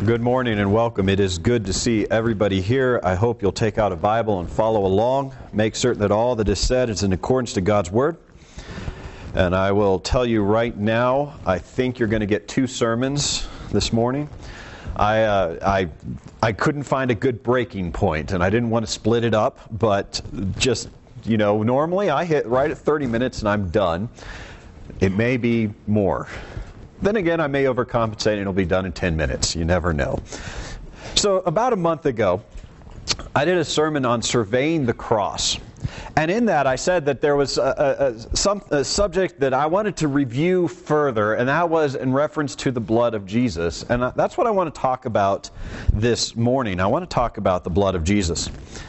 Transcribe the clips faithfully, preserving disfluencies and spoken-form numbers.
Good morning and welcome. It is good to see everybody here. I hope you'll take out a Bible and follow along. Make certain that all that is said is in accordance to God's Word. And I will tell you right now, I think you're going to get two sermons this morning. I, uh, I, I couldn't find a good breaking point, and I didn't want to split it up, but just, you know, normally I hit right at thirty minutes and I'm done. It may be more. Then again, I may overcompensate and it'll be done in ten minutes. You never know. So about a month ago, I did a sermon on surveying the cross. And in that, I said that there was a, a, some, a subject that I wanted to review further, and that was in reference to the blood of Jesus. And that's what I want to talk about this morning. I want to talk about the blood of Jesus.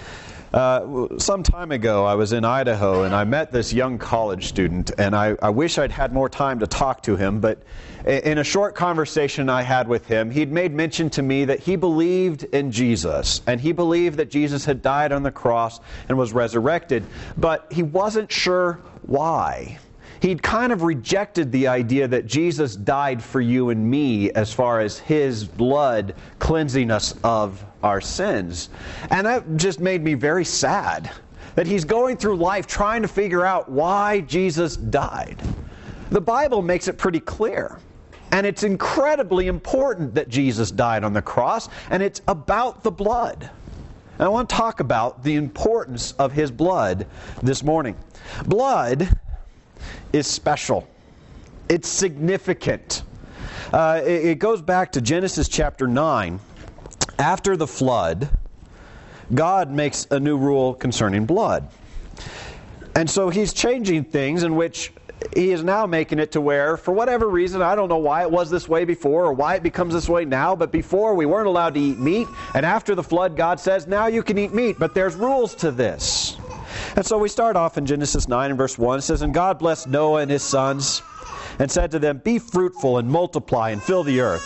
Uh, some time ago, I was in Idaho, and I met this young college student, and I, I wish I'd had more time to talk to him, but in a short conversation I had with him, he'd made mention to me that he believed in Jesus, and he believed that Jesus had died on the cross and was resurrected, but he wasn't sure why. He'd kind of rejected the idea that Jesus died for you and me as far as His blood cleansing us of our sins. And that just made me very sad, that he's going through life trying to figure out why Jesus died. The Bible makes it pretty clear. And it's incredibly important that Jesus died on the cross, and it's about the blood. And I want to talk about the importance of His blood this morning. Blood is special. It's significant. Uh, it, it goes back to Genesis chapter nine. After the flood, God makes a new rule concerning blood. And so He's changing things in which He is now making it to where, for whatever reason, I don't know why it was this way before or why it becomes this way now, but before we weren't allowed to eat meat, and after the flood, God says, now you can eat meat, but there's rules to this. And so we start off in Genesis nine and verse one. It says, And God blessed Noah and his sons, and said to them, Be fruitful and multiply and fill the earth.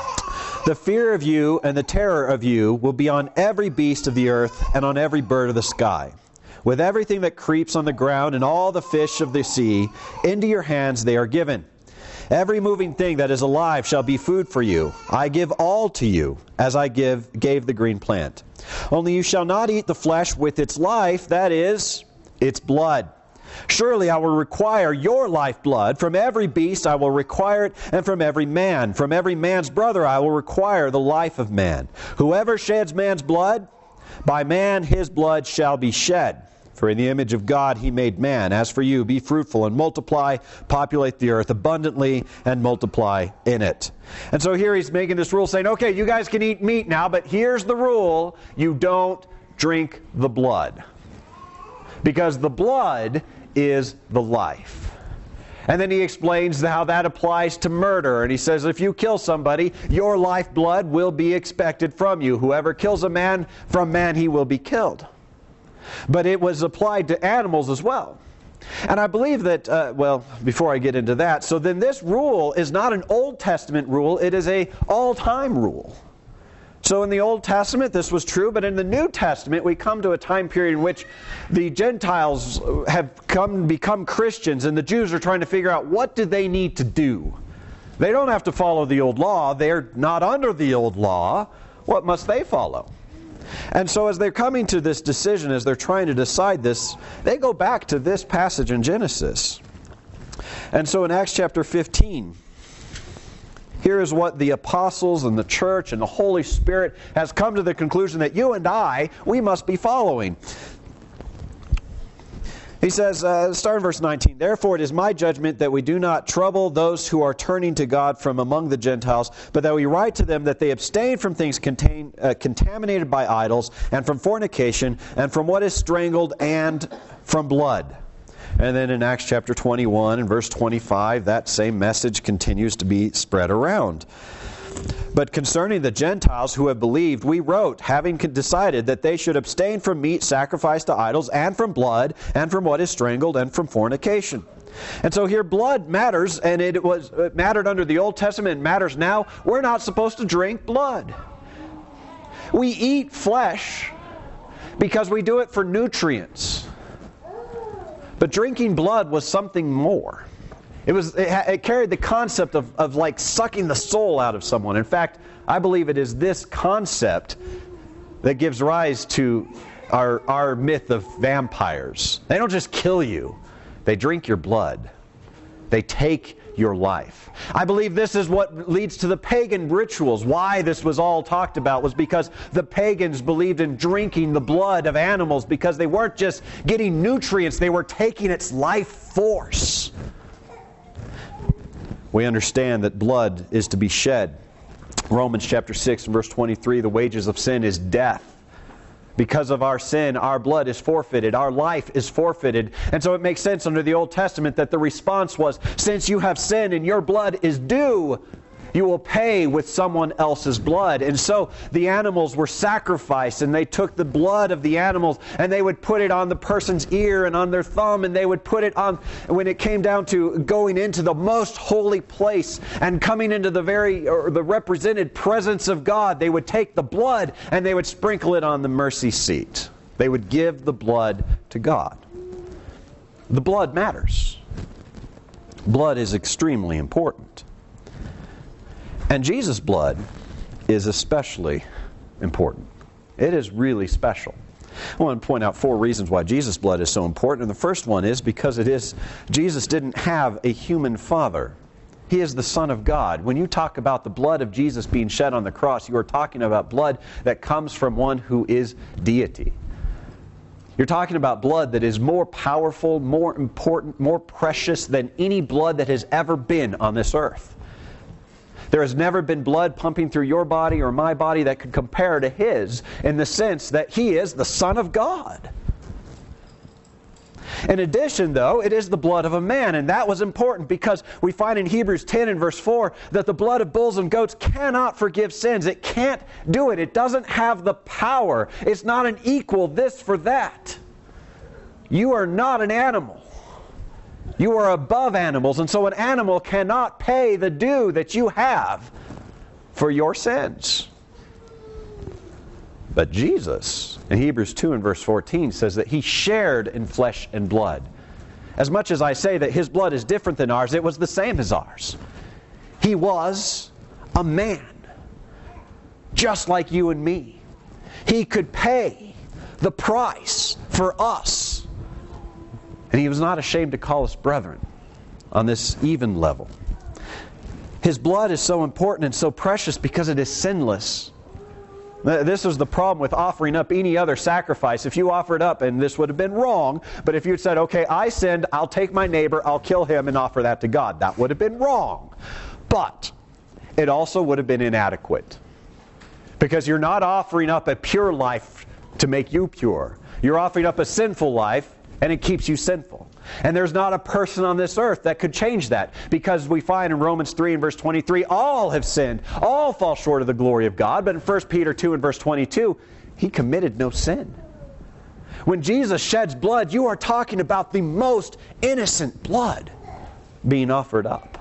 The fear of you and the terror of you will be on every beast of the earth and on every bird of the sky, with everything that creeps on the ground and all the fish of the sea. Into your hands they are given. Every moving thing that is alive shall be food for you. I give all to you, as I give gave the green plant. Only you shall not eat the flesh with its life, that is, its blood. Surely I will require your lifeblood. From every beast I will require it, and from every man. From every man's brother I will require the life of man. Whoever sheds man's blood, by man his blood shall be shed. For in the image of God He made man. As for you, be fruitful and multiply, populate the earth abundantly, and multiply in it. And so here He's making this rule saying, okay, you guys can eat meat now, but here's the rule. You don't drink the blood. Because the blood is the life. And then He explains how that applies to murder. And He says, if you kill somebody, your lifeblood will be expected from you. Whoever kills a man, from man he will be killed. But it was applied to animals as well. And I believe that, uh, well, before I get into that, so then this rule is not an Old Testament rule, it is a all-time rule. So in the Old Testament this was true, but in the New Testament we come to a time period in which the Gentiles have come become Christians, and the Jews are trying to figure out what do they need to do. They don't have to follow the old law, they're not under the old law. What must they follow? And so as they're coming to this decision, as they're trying to decide this, they go back to this passage in Genesis. And so in Acts chapter fifteen, here is what the apostles and the church and the Holy Spirit has come to the conclusion that you and I, we must be following. He says, uh, start in verse nineteen, Therefore it is my judgment that we do not trouble those who are turning to God from among the Gentiles, but that we write to them that they abstain from things contain, uh, contaminated by idols, and from fornication, and from what is strangled, and from blood. And then in Acts chapter twenty-one and verse twenty-five, that same message continues to be spread around. But concerning the Gentiles who have believed, we wrote, having decided that they should abstain from meat sacrificed to idols, and from blood, and from what is strangled, and from fornication. And so here blood matters, and it was it mattered under the Old Testament, and matters now. We're not supposed to drink blood. We eat flesh because we do it for nutrients. But drinking blood was something more. It was it, it carried the concept of, of like sucking the soul out of someone. In fact, I believe it is this concept that gives rise to our, our myth of vampires. They don't just kill you. They drink your blood. They take your life. I believe this is what leads to the pagan rituals. Why this was all talked about was because the pagans believed in drinking the blood of animals because they weren't just getting nutrients, they were taking its life force. We understand that blood is to be shed. Romans chapter six and verse twenty-three, the wages of sin is death. Because of our sin, our blood is forfeited. Our life is forfeited. And so it makes sense under the Old Testament that the response was, since you have sinned and your blood is due, you will pay with someone else's blood. And so the animals were sacrificed, and they took the blood of the animals and they would put it on the person's ear and on their thumb, and they would put it on, when it came down to going into the most holy place and coming into the very, or the represented presence of God, they would take the blood and they would sprinkle it on the mercy seat. They would give the blood to God. The blood matters. Blood is extremely important. And Jesus' blood is especially important. It is really special. I want to point out four reasons why Jesus' blood is so important. And the first one is because it is Jesus didn't have a human father. He is the Son of God. When you talk about the blood of Jesus being shed on the cross, you are talking about blood that comes from one who is deity. You're talking about blood that is more powerful, more important, more precious than any blood that has ever been on this earth. There has never been blood pumping through your body or my body that could compare to His, in the sense that He is the Son of God. In addition, though, it is the blood of a man, and that was important because we find in Hebrews ten and verse four that the blood of bulls and goats cannot forgive sins. It can't do it. It doesn't have the power. It's not an equal this for that. You are not an animal. You are above animals, and so an animal cannot pay the due that you have for your sins. But Jesus, in Hebrews two and verse fourteen, says that He shared in flesh and blood. As much as I say that His blood is different than ours, it was the same as ours. He was a man, just like you and me. He could pay the price for us. And He was not ashamed to call us brethren on this even level. His blood is so important and so precious because it is sinless. This was the problem with offering up any other sacrifice. If you offered up, and this would have been wrong, but if you had said, okay, I sinned, I'll take my neighbor, I'll kill him and offer that to God, that would have been wrong. But it also would have been inadequate. Because you're not offering up a pure life to make you pure. You're offering up a sinful life, and it keeps you sinful. And there's not a person on this earth that could change that. Because we find in Romans three and verse twenty-three, all have sinned. All fall short of the glory of God. But in First Peter two and verse twenty-two, He committed no sin. When Jesus sheds blood, you are talking about the most innocent blood being offered up.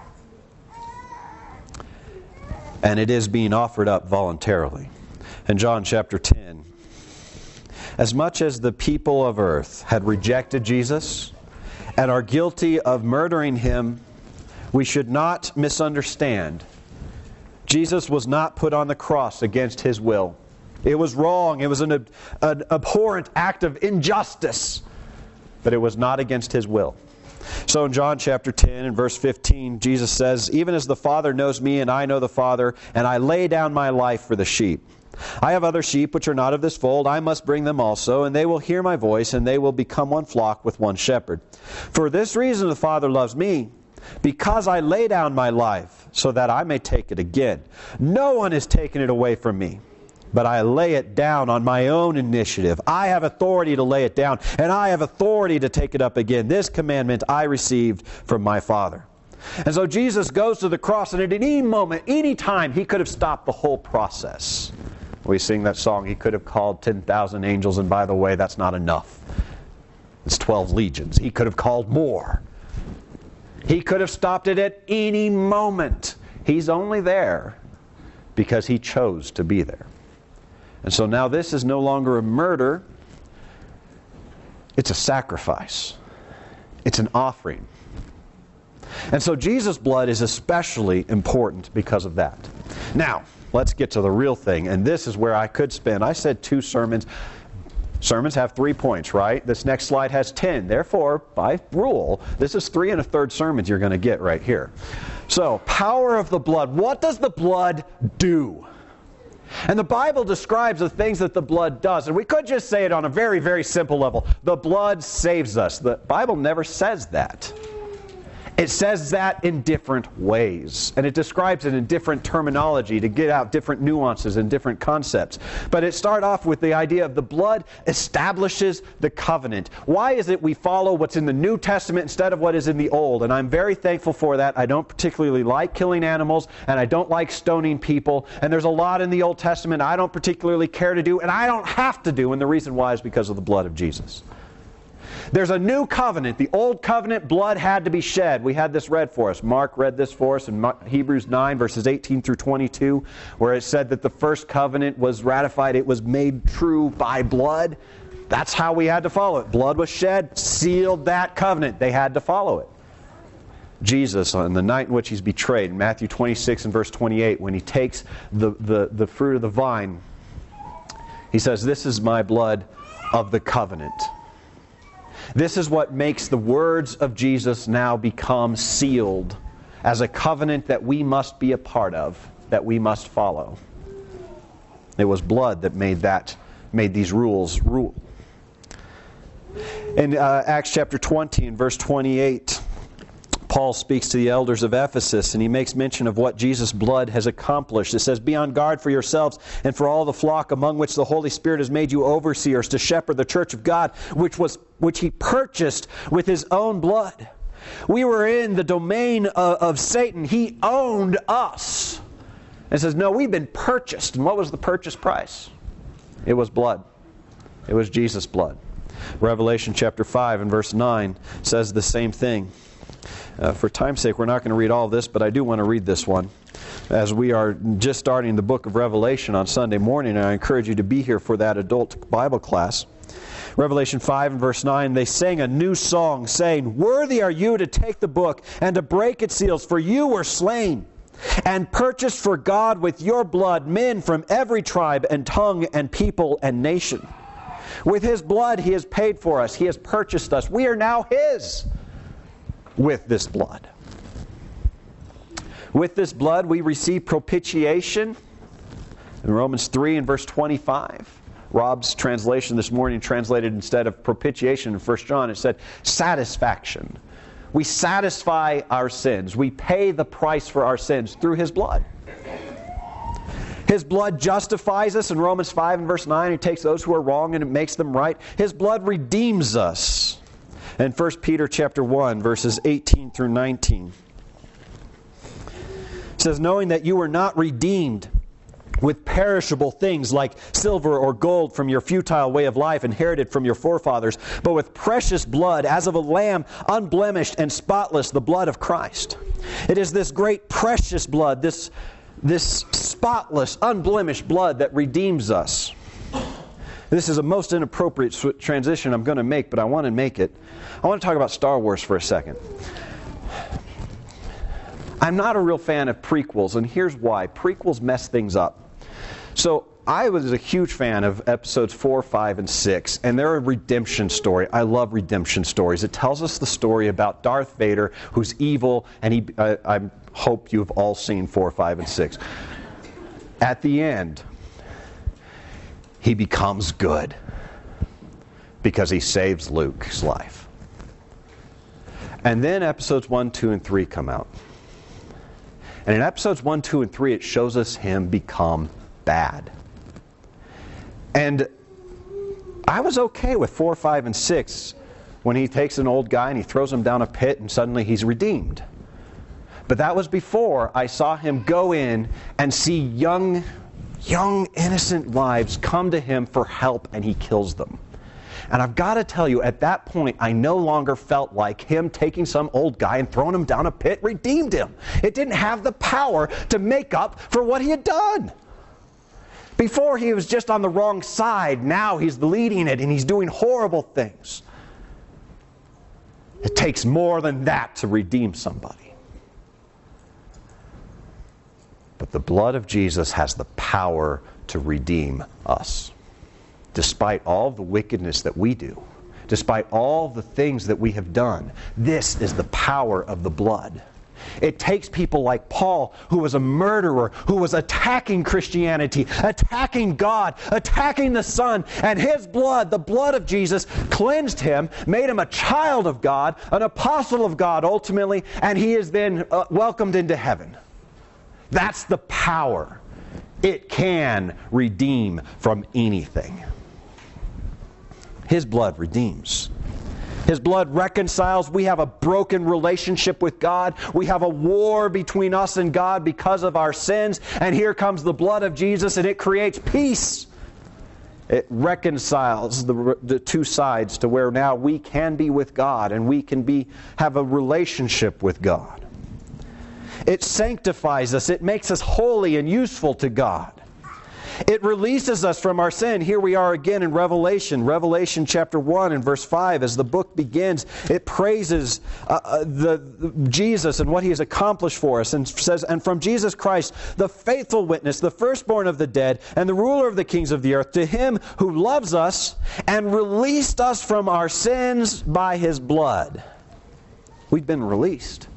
And it is being offered up voluntarily. In John chapter ten, as much as the people of earth had rejected Jesus and are guilty of murdering Him, we should not misunderstand. Jesus was not put on the cross against His will. It was wrong. It was an, an abhorrent act of injustice. But it was not against His will. So in John chapter ten and verse fifteen, Jesus says, even as the Father knows me and I know the Father, and I lay down my life for the sheep. I have other sheep which are not of this fold. I must bring them also, and they will hear my voice, and they will become one flock with one shepherd. For this reason the Father loves me, because I lay down my life, so that I may take it again. No one has taken it away from me, but I lay it down on my own initiative. I have authority to lay it down, and I have authority to take it up again. This commandment I received from my Father. And so Jesus goes to the cross, and at any moment, any time, He could have stopped the whole process. We sing that song, He could have called ten thousand angels, and by the way, that's not enough. It's twelve legions. He could have called more. He could have stopped it at any moment. He's only there because He chose to be there. And so now this is no longer a murder. It's a sacrifice. It's an offering. And so Jesus' blood is especially important because of that. Now, let's get to the real thing, and this is where I could spend. I said two sermons. Sermons have three points, right? This next slide has ten. Therefore, by rule, this is three and a third sermons you're going to get right here. So, power of the blood. What does the blood do? And the Bible describes the things that the blood does. And we could just say it on a very, very simple level. The blood saves us. The Bible never says that. It says that in different ways. And it describes it in different terminology to get out different nuances and different concepts. But it starts off with the idea of the blood establishes the covenant. Why is it we follow what's in the New Testament instead of what is in the Old? And I'm very thankful for that. I don't particularly like killing animals, and I don't like stoning people. And there's a lot in the Old Testament I don't particularly care to do, and I don't have to do. And the reason why is because of the blood of Jesus. There's a new covenant. The old covenant, blood had to be shed. We had this read for us. Mark read this for us in Hebrews nine, verses eighteen through twenty-two, where it said that the first covenant was ratified. It was made true by blood. That's how we had to follow it. Blood was shed, sealed that covenant. They had to follow it. Jesus, on the night in which He's betrayed, in Matthew twenty-six and verse twenty-eight, when He takes the, the, the fruit of the vine, He says, "This is my blood of the covenant." This is what makes the words of Jesus now become sealed as a covenant that we must be a part of, that we must follow. It was blood that made that, made these rules rule. In uh, Acts chapter twenty and verse twenty-eight, Paul speaks to the elders of Ephesus, and he makes mention of what Jesus' blood has accomplished. It says, "Be on guard for yourselves and for all the flock among which the Holy Spirit has made you overseers to shepherd the church of God, which was which He purchased with His own blood." We were in the domain of, of Satan. He owned us. And it says, no, we've been purchased. And what was the purchase price? It was blood. It was Jesus' blood. Revelation chapter five and verse nine says the same thing. Uh, for time's sake, we're not going to read all of this, but I do want to read this one. As we are just starting the book of Revelation on Sunday morning, and I encourage you to be here for that adult Bible class. Revelation five and verse nine, "They sang a new song, saying, 'Worthy are you to take the book and to break its seals, for you were slain, and purchased for God with your blood men from every tribe and tongue and people and nation. With His blood He has paid for us. He has purchased us. We are now His with this blood.'" With this blood we receive propitiation. In Romans three and verse twenty-five. Rob's translation this morning translated, instead of propitiation in First John, it said satisfaction. We satisfy our sins. We pay the price for our sins through His blood. His blood justifies us in Romans five and verse nine. He takes those who are wrong and it makes them right. His blood redeems us. In First Peter chapter one, verses eighteen through nineteen. It says, "Knowing that you were not redeemed with perishable things like silver or gold from your futile way of life inherited from your forefathers, but with precious blood, as of a lamb, unblemished and spotless, the blood of Christ." It is this great precious blood, this, this spotless, unblemished blood that redeems us. This is a most inappropriate transition I'm going to make, but I want to make it. I want to talk about Star Wars for a second. I'm not a real fan of prequels, and here's why. Prequels mess things up. So I was a huge fan of episodes four, five, and six, and they're a redemption story. I love redemption stories. It tells us the story about Darth Vader, who's evil, and he. I, I hope you've all seen four, five, and six. At the end, he becomes good because he saves Luke's life. And then episodes one, two, and three come out. And in episodes one, two, and three, it shows us him become bad. And I was okay with four, five, and six when he takes an old guy and he throws him down a pit and suddenly he's redeemed. But that was before I saw him go in and see young, young, innocent lives come to him for help, and he kills them. And I've got to tell you, at that point, I no longer felt like him taking some old guy and throwing him down a pit redeemed him. It didn't have the power to make up for what he had done. Before, he was just on the wrong side. Now he's leading it, and he's doing horrible things. It takes more than that to redeem somebody. But the blood of Jesus has the power to redeem us. Despite all the wickedness that we do, despite all the things that we have done, this is the power of the blood. It takes people like Paul, who was a murderer, who was attacking Christianity, attacking God, attacking the Son, and his blood, the blood of Jesus, cleansed him, made him a child of God, an apostle of God ultimately, and he is then uh, welcomed into heaven. That's the power. It can redeem from anything. His blood redeems. His blood reconciles. We have a broken relationship with God. We have a war between us and God because of our sins. And here comes the blood of Jesus, and it creates peace. It reconciles the, the two sides to where now we can be with God and we can be have a relationship with God. It sanctifies us. It makes us holy and useful to God. It releases us from our sin. Here we are again in Revelation. Revelation chapter one and verse five. As the book begins, it praises uh, uh, the, the Jesus and what He has accomplished for us. And says, and from Jesus Christ, the faithful witness, the firstborn of the dead, and the ruler of the kings of the earth, to Him who loves us and released us from our sins by His blood. We've been released.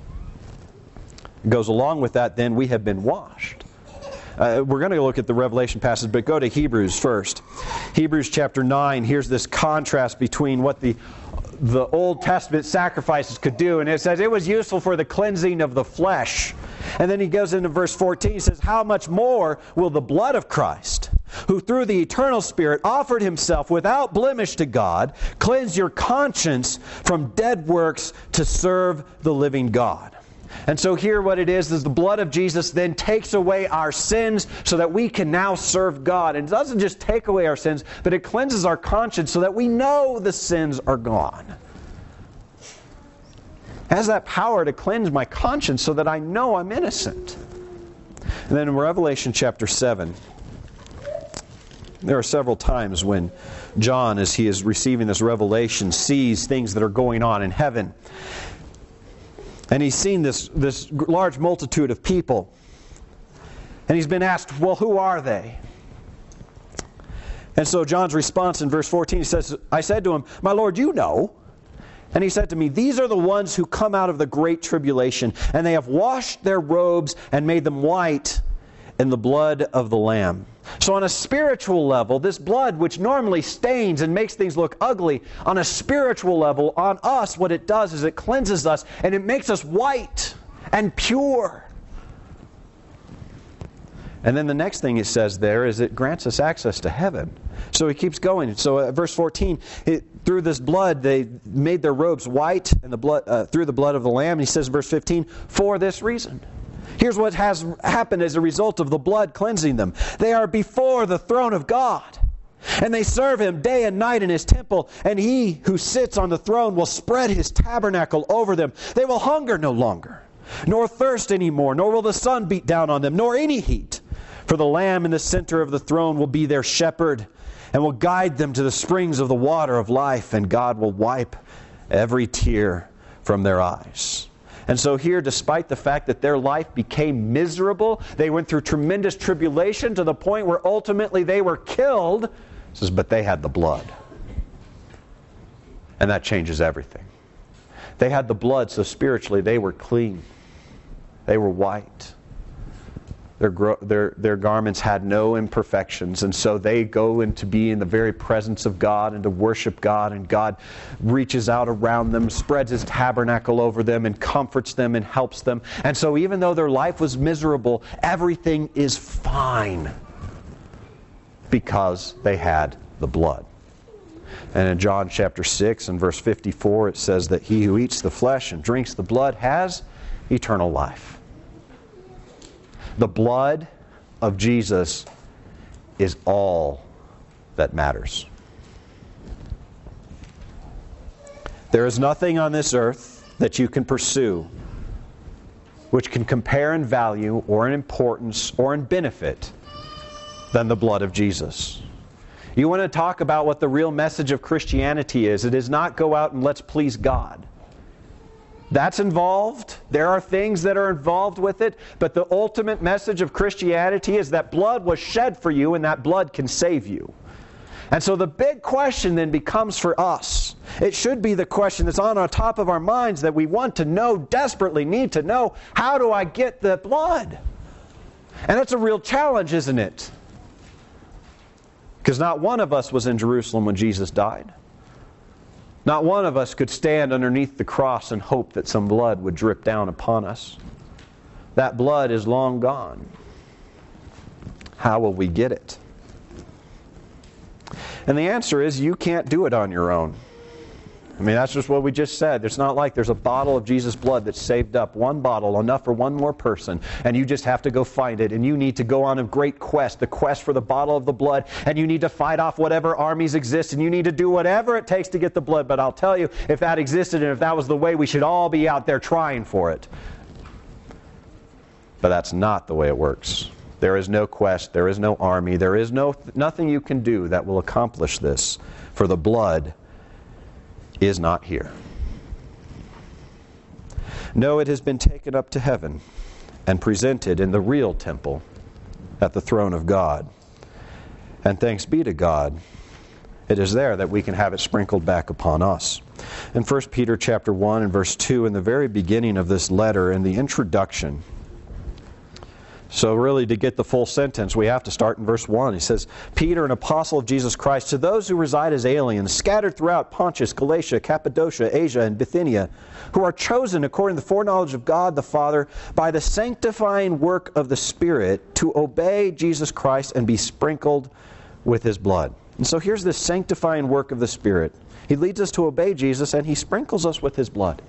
It goes along with that, then, we have been washed. Uh, we're going to look at the Revelation passage, but go to Hebrews first. Hebrews chapter nine, here's this contrast between what the, the Old Testament sacrifices could do. And it says it was useful for the cleansing of the flesh. And then he goes into verse fourteen, he says, how much more will the blood of Christ, who through the eternal Spirit offered Himself without blemish to God, cleanse your conscience from dead works to serve the living God. And so here what it is, is the blood of Jesus then takes away our sins so that we can now serve God. And it doesn't just take away our sins, but it cleanses our conscience so that we know the sins are gone. It has that power to cleanse my conscience so that I know I'm innocent. And then in Revelation chapter seven, there are several times when John, as he is receiving this revelation, sees things that are going on in heaven. And he's seen this, this large multitude of people. And he's been asked, well, who are they? And so John's response in verse fourteen, he says, I said to him, my Lord, you know. And he said to me, these are the ones who come out of the great tribulation, and they have washed their robes and made them white in the blood of the Lamb. So on a spiritual level, this blood, which normally stains and makes things look ugly, on a spiritual level, on us, what it does is it cleanses us and it makes us white and pure. And then the next thing it says there is it grants us access to heaven. So he keeps going. So at verse fourteen, it, through this blood they made their robes white and the blood uh, through the blood of the Lamb. And he says in verse fifteen, for this reason. Here's what has happened as a result of the blood cleansing them. They are before the throne of God, and they serve Him day and night in His temple, and He who sits on the throne will spread His tabernacle over them. They will hunger no longer, nor thirst any more, nor will the sun beat down on them, nor any heat. For the Lamb in the center of the throne will be their shepherd, and will guide them to the springs of the water of life, and God will wipe every tear from their eyes. And so here, despite the fact that their life became miserable, they went through tremendous tribulation to the point where ultimately they were killed. It says, but they had the blood. And that changes everything. They had the blood, so spiritually they were clean. They were white. Their, their, their garments had no imperfections, and so they go into be in the very presence of God and to worship God, and God reaches out around them, spreads His tabernacle over them, and comforts them and helps them. And so even though their life was miserable, everything is fine because they had the blood. And in John chapter six and verse fifty-four, it says that he who eats the flesh and drinks the blood has eternal life. The blood of Jesus is all that matters. There is nothing on this earth that you can pursue which can compare in value or in importance or in benefit than the blood of Jesus. You want to talk about what the real message of Christianity is. It is not go out and let's please God. That's involved. There are things that are involved with it. But the ultimate message of Christianity is that blood was shed for you, and that blood can save you. And so the big question then becomes for us. It should be the question that's on the top of our minds that we want to know, desperately need to know, how do I get the blood? And that's a real challenge, isn't it? Because not one of us was in Jerusalem when Jesus died. Not one of us could stand underneath the cross and hope that some blood would drip down upon us. That blood is long gone. How will we get it? And the answer is you can't do it on your own. I mean, that's just what we just said. It's not like there's a bottle of Jesus' blood that's saved up. One bottle, enough for one more person. And you just have to go find it. And you need to go on a great quest, the quest for the bottle of the blood. And you need to fight off whatever armies exist. And you need to do whatever it takes to get the blood. But I'll tell you, if that existed and if that was the way, we should all be out there trying for it. But that's not the way it works. There is no quest. There is no army. There is no nothing you can do that will accomplish this. For the blood is not here. No, it has been taken up to heaven and presented in the real temple at the throne of God. And thanks be to God, it is there that we can have it sprinkled back upon us. In First Peter chapter one and verse two, in the very beginning of this letter, in the introduction, so really, to get the full sentence, we have to start in verse one. He says, Peter, an apostle of Jesus Christ, to those who reside as aliens, scattered throughout Pontus, Galatia, Cappadocia, Asia, and Bithynia, who are chosen according to the foreknowledge of God the Father, by the sanctifying work of the Spirit, to obey Jesus Christ and be sprinkled with His blood. And so here's this sanctifying work of the Spirit. He leads us to obey Jesus, and He sprinkles us with His blood.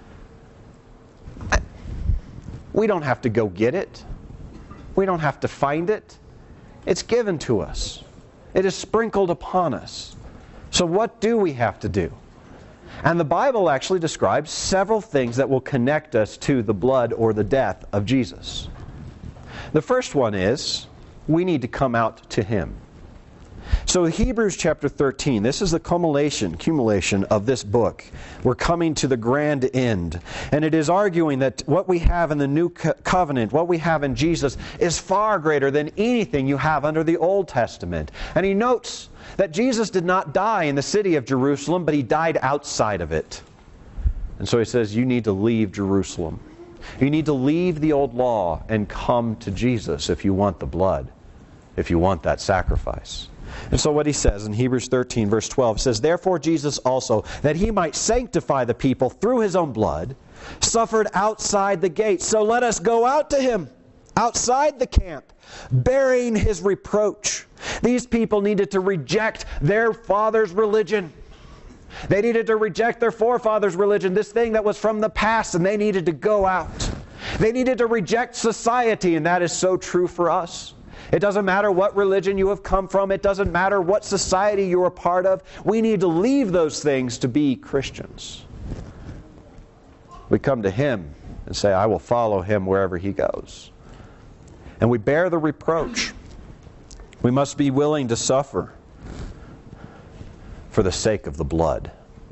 We don't have to go get it. We don't have to find it. It's given to us. It is sprinkled upon us. So what do we have to do? And the Bible actually describes several things that will connect us to the blood or the death of Jesus. The first one is, we need to come out to Him. So Hebrews chapter thirteen, this is the culmination, accumulation of this book. We're coming to the grand end. And it is arguing that what we have in the new co- covenant, what we have in Jesus, is far greater than anything you have under the Old Testament. And he notes that Jesus did not die in the city of Jerusalem, but He died outside of it. And so he says, you need to leave Jerusalem. You need to leave the old law and come to Jesus if you want the blood, if you want that sacrifice. And so what he says in Hebrews thirteen verse twelve says, therefore Jesus also, that He might sanctify the people through His own blood, suffered outside the gate. So let us go out to Him, outside the camp, bearing His reproach. These people needed to reject their father's religion. They needed to reject their forefathers' religion, this thing that was from the past, and they needed to go out. They needed to reject society, and that is so true for us. It doesn't matter what religion you have come from. It doesn't matter what society you're a part of. We need to leave those things to be Christians. We come to Him and say, I will follow Him wherever He goes. And we bear the reproach. We must be willing to suffer for the sake of the blood.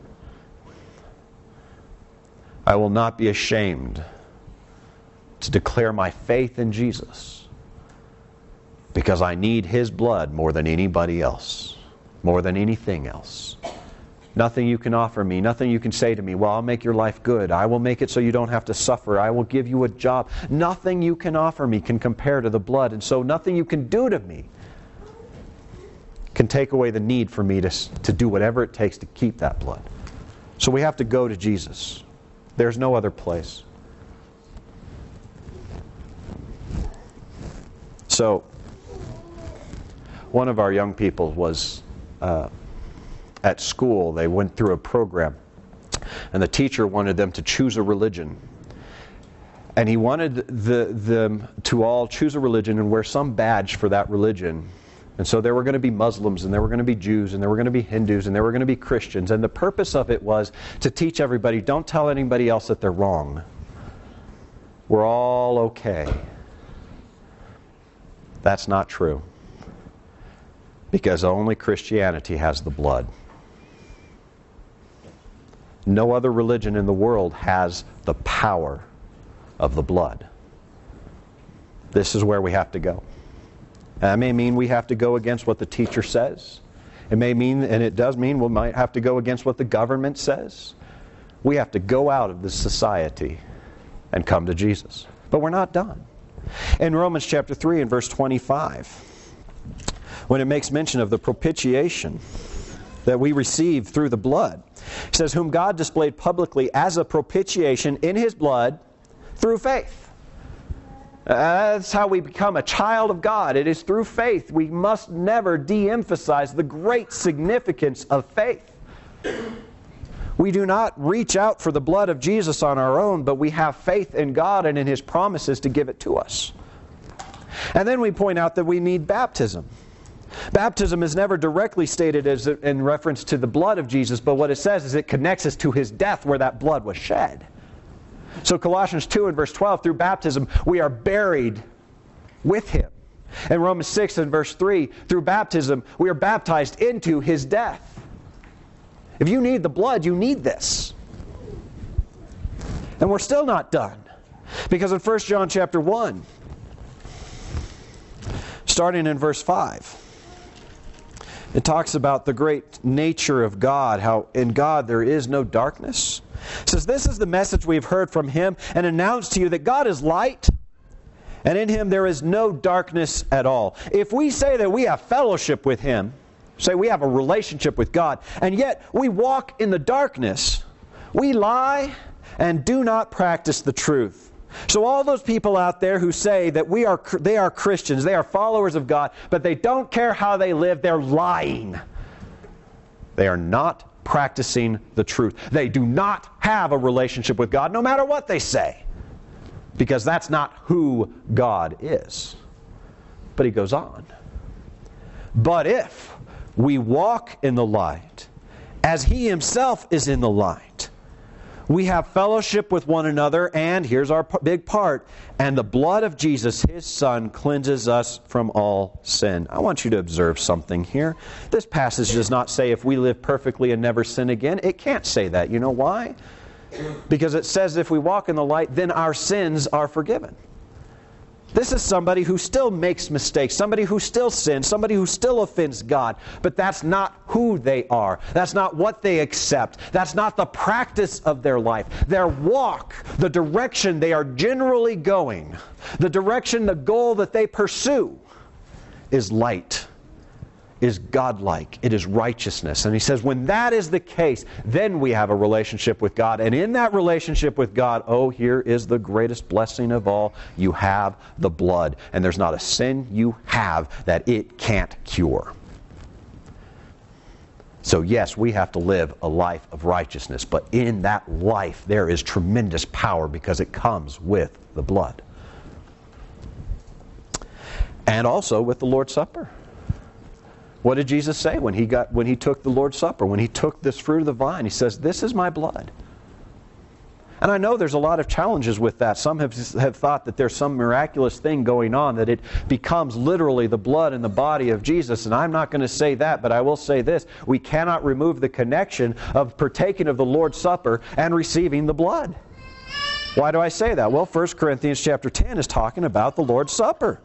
I will not be ashamed to declare my faith in Jesus, because I need His blood more than anybody else, more than anything else. Nothing you can offer me, nothing you can say to me, well, I'll make your life good. I will make it so you don't have to suffer. I will give you a job. Nothing you can offer me can compare to the blood. And so nothing you can do to me can take away the need for me to, to do whatever it takes to keep that blood. So we have to go to Jesus. There's no other place. So, one of our young people was uh, at school. They went through a program, and the teacher wanted them to choose a religion. And he wanted the, them to all choose a religion and wear some badge for that religion. And so there were going to be Muslims, and there were going to be Jews, and there were going to be Hindus, and there were going to be Christians. And the purpose of it was to teach everybody, don't tell anybody else that they're wrong. We're all okay. That's not true. Because only Christianity has the blood. No other religion in the world has the power of the blood. This is where we have to go. That may mean we have to go against what the teacher says. It may mean, and it does mean, we might have to go against what the government says. We have to go out of this society and come to Jesus. But we're not done. In Romans chapter three and verse twenty-five, when it makes mention of the propitiation that we receive through the blood, it says, whom God displayed publicly as a propitiation in His blood through faith. That's how we become a child of God. It is through faith. We must never de-emphasize the great significance of faith. We do not reach out for the blood of Jesus on our own, but we have faith in God and in His promises to give it to us. And then we point out that we need baptism. Baptism is never directly stated as in reference to the blood of Jesus, but what it says is it connects us to His death where that blood was shed. So Colossians two and verse twelve, through baptism we are buried with Him. And Romans six and verse three, through baptism we are baptized into His death. If you need the blood, you need this. And we're still not done. Because in First John chapter one, starting in verse five, it talks about the great nature of God, how in God there is no darkness. It says, this is the message we've heard from Him and announced to you, that God is light, and in Him there is no darkness at all. If we say that we have fellowship with Him, say we have a relationship with God, and yet we walk in the darkness, we lie and do not practice the truth. So all those people out there who say that we are they are Christians, they are followers of God, but they don't care how they live, they're lying. They are not practicing the truth. They do not have a relationship with God, no matter what they say, because that's not who God is. But he goes on. But if we walk in the light, as He Himself is in the light, we have fellowship with one another, and here's our big part, and the blood of Jesus, His Son, cleanses us from all sin. I want you to observe something here. This passage does not say if we live perfectly and never sin again. It can't say that. You know why? Because it says if we walk in the light, then our sins are forgiven. This is somebody who still makes mistakes, somebody who still sins, somebody who still offends God. But that's not who they are. That's not what they accept. That's not the practice of their life. Their walk, the direction they are generally going, the direction, the goal that they pursue is light, is godlike. It is righteousness. And he says when that is the case, then we have a relationship with God. And in that relationship with God, oh, here is the greatest blessing of all. You have the blood. And there's not a sin you have that it can't cure. So yes, we have to live a life of righteousness. But in that life, there is tremendous power because it comes with the blood. And also with the Lord's Supper. What did Jesus say when he got when he took the Lord's Supper? When he took this fruit of the vine, he says, "This is my blood." And I know there's a lot of challenges with that. Some have, have thought that there's some miraculous thing going on, that it becomes literally the blood and the body of Jesus. And I'm not going to say that, but I will say this. We cannot remove the connection of partaking of the Lord's Supper and receiving the blood. Why do I say that? Well, First Corinthians chapter ten is talking about the Lord's Supper.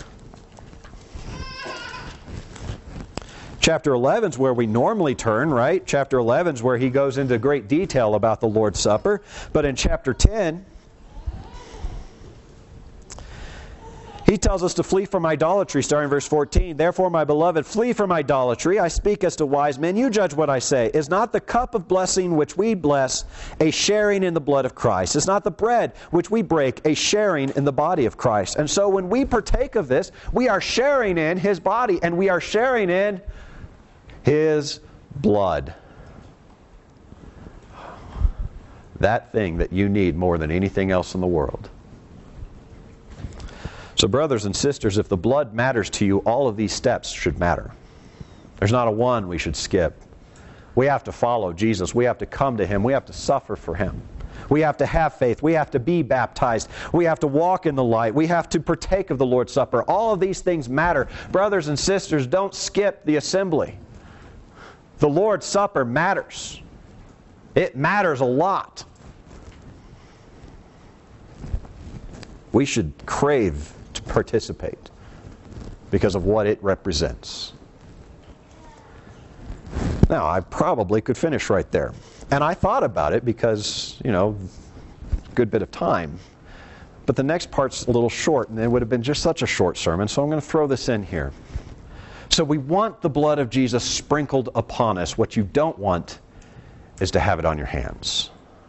Chapter eleven is where we normally turn, right? Chapter eleven is where he goes into great detail about the Lord's Supper. But in chapter ten, he tells us to flee from idolatry, starting in verse fourteen. Therefore, my beloved, flee from idolatry. I speak as to wise men. You judge what I say. Is not the cup of blessing which we bless a sharing in the blood of Christ? Is not the bread which we break a sharing in the body of Christ? And so when we partake of this, we are sharing in His body, and we are sharing in His blood. That thing that you need more than anything else in the world. So brothers and sisters, if the blood matters to you, all of these steps should matter. There's not a one we should skip. We have to follow Jesus. We have to come to Him. We have to suffer for Him. We have to have faith. We have to be baptized. We have to walk in the light. We have to partake of the Lord's Supper. All of these things matter. Brothers and sisters, don't skip the assembly. The Lord's Supper matters. It matters a lot. We should crave to participate because of what it represents. Now, I probably could finish right there. And I thought about it because, you know, a good bit of time. But the next part's a little short, and it would have been just such a short sermon, so I'm going to throw this in here. So we want the blood of Jesus sprinkled upon us. What you don't want is to have it on your hands.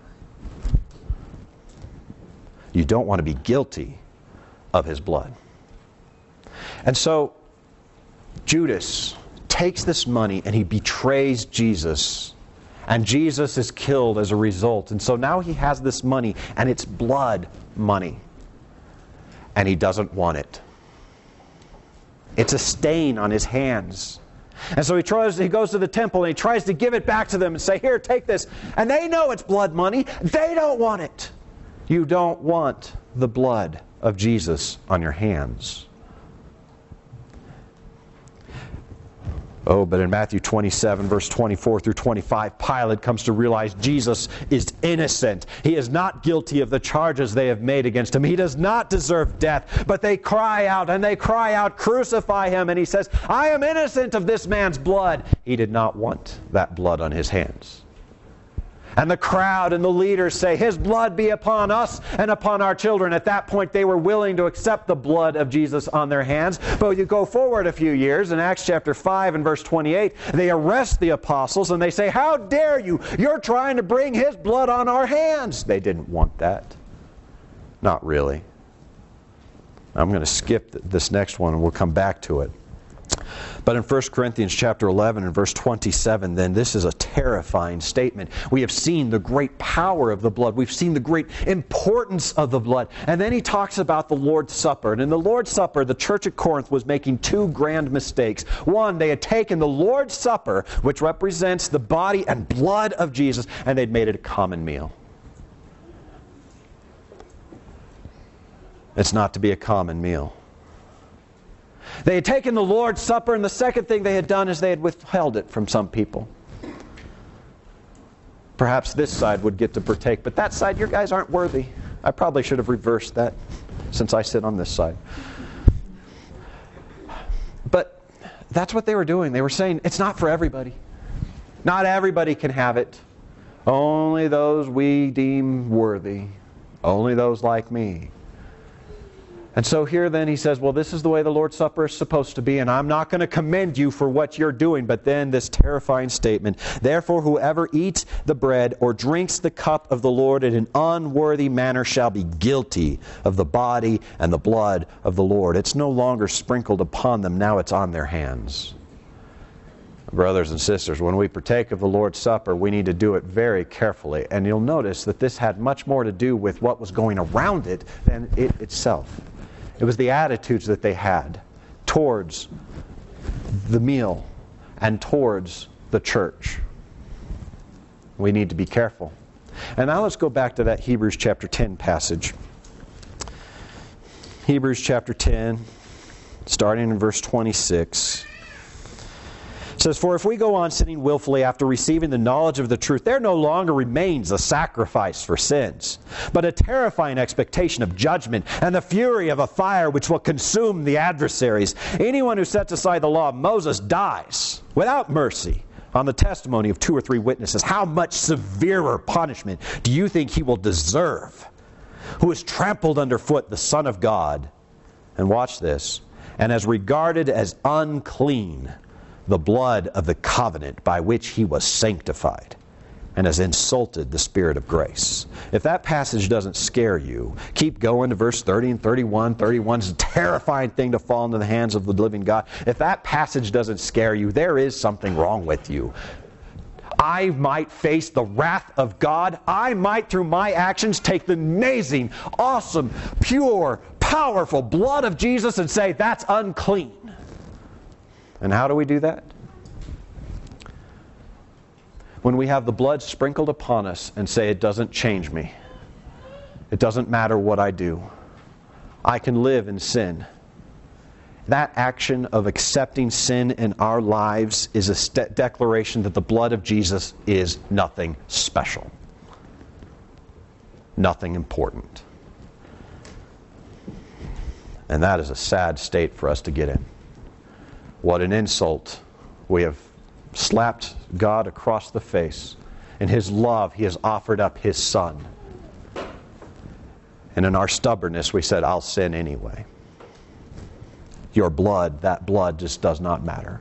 You don't want to be guilty of His blood. And so Judas takes this money and he betrays Jesus. And Jesus is killed as a result. And so now he has this money, and it's blood money. And he doesn't want it. It's a stain on his hands. And so he tries, he goes to the temple and he tries to give it back to them and say, here, take this. And they know it's blood money. They don't want it. You don't want the blood of Jesus on your hands. Oh, but in Matthew twenty-seven, verse twenty-four through twenty-five, Pilate comes to realize Jesus is innocent. He is not guilty of the charges they have made against him. He does not deserve death. But they cry out, and they cry out, crucify him. And he says, I am innocent of this man's blood. He did not want that blood on his hands. And the crowd and the leaders say, His blood be upon us and upon our children. At that point, they were willing to accept the blood of Jesus on their hands. But you go forward a few years, in Acts chapter five and verse twenty-eight, they arrest the apostles and they say, how dare you? You're trying to bring His blood on our hands. They didn't want that. Not really. I'm going to skip this next one and we'll come back to it. But in First Corinthians chapter eleven and verse twenty-seven, then this is a terrifying statement. We have seen the great power of the blood. We've seen the great importance of the blood. And then he talks about the Lord's Supper. And in the Lord's Supper, the church at Corinth was making two grand mistakes. One, they had taken the Lord's Supper, which represents the body and blood of Jesus, and they'd made it a common meal. It's not to be a common meal. They had taken the Lord's Supper, and the second thing they had done is they had withheld it from some people. Perhaps this side would get to partake, but that side, your guys aren't worthy. I probably should have reversed that since I sit on this side. But that's what they were doing. They were saying, it's not for everybody. Not everybody can have it. Only those we deem worthy. Only those like me. And so here then he says, well, this is the way the Lord's Supper is supposed to be, and I'm not going to commend you for what you're doing. But then this terrifying statement, therefore whoever eats the bread or drinks the cup of the Lord in an unworthy manner shall be guilty of the body and the blood of the Lord. It's no longer sprinkled upon them, now it's on their hands. Brothers and sisters, when we partake of the Lord's Supper, we need to do it very carefully. And you'll notice that this had much more to do with what was going around it than it itself. It was the attitudes that they had towards the meal and towards the church. We need to be careful. And now let's go back to that Hebrews chapter ten passage. Hebrews chapter ten, starting in verse twenty-six. It says, for if we go on sinning willfully after receiving the knowledge of the truth, there no longer remains a sacrifice for sins, but a terrifying expectation of judgment and the fury of a fire which will consume the adversaries. Anyone who sets aside the law of Moses dies without mercy on the testimony of two or three witnesses. How much severer punishment do you think he will deserve, who has trampled underfoot the Son of God, and watch this, and has regarded as unclean the blood of the covenant by which he was sanctified, and has insulted the Spirit of grace. If that passage doesn't scare you, keep going to verse thirty and thirty-one. thirty-one is a terrifying thing to fall into the hands of the living God. If that passage doesn't scare you, there is something wrong with you. I might face the wrath of God. I might, through my actions, take the amazing, awesome, pure, powerful blood of Jesus and say, that's unclean. And how do we do that? When we have the blood sprinkled upon us and say, it doesn't change me. It doesn't matter what I do. I can live in sin. That action of accepting sin in our lives is a st- declaration that the blood of Jesus is nothing special, nothing important. And that is a sad state for us to get in. What an insult. We have slapped God across the face. In His love, He has offered up His Son. And in our stubbornness, we said, I'll sin anyway. Your blood, that blood just does not matter.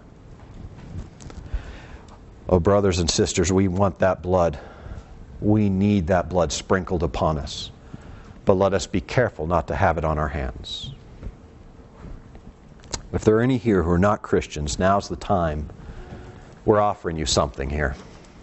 Oh, brothers and sisters, we want that blood. We need that blood sprinkled upon us. But let us be careful not to have it on our hands. If there are any here who are not Christians, now's the time. We're offering you something here.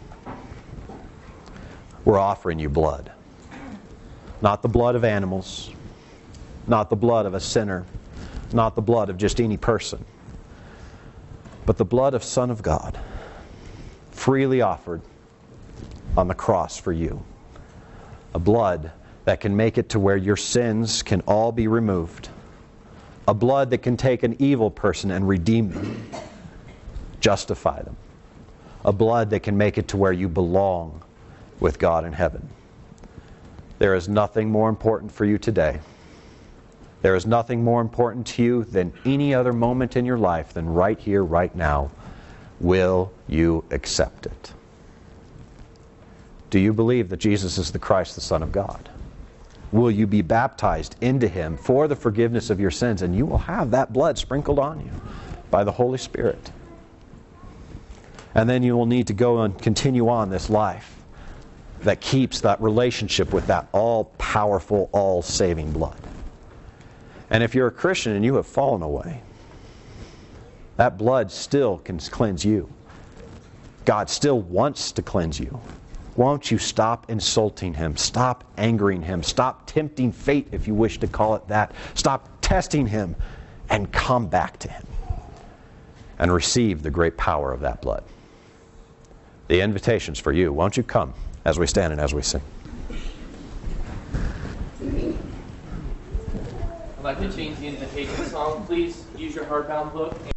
We're offering you blood. Not the blood of animals, not the blood of a sinner, not the blood of just any person, but the blood of Son of God, freely offered on the cross for you. A blood that can make it to where your sins can all be removed. A blood that can take an evil person and redeem them, justify them. A blood that can make it to where you belong with God in heaven. There is nothing more important for you today. There is nothing more important to you than any other moment in your life than right here, right now. Will you accept it? Do you believe that Jesus is the Christ, the Son of God? Will you be baptized into Him for the forgiveness of your sins, and you will have that blood sprinkled on you by the Holy Spirit? And then you will need to go and continue on this life that keeps that relationship with that all-powerful, all-saving blood. And if you're a Christian and you have fallen away, that blood still can cleanse you. God still wants to cleanse you. Won't you stop insulting Him? Stop angering Him. Stop tempting fate, if you wish to call it that. Stop testing Him and come back to Him and receive the great power of that blood. The invitation's for you. Won't you come as we stand and as we sing? I'd like to change the invitation song. Please use your hardbound book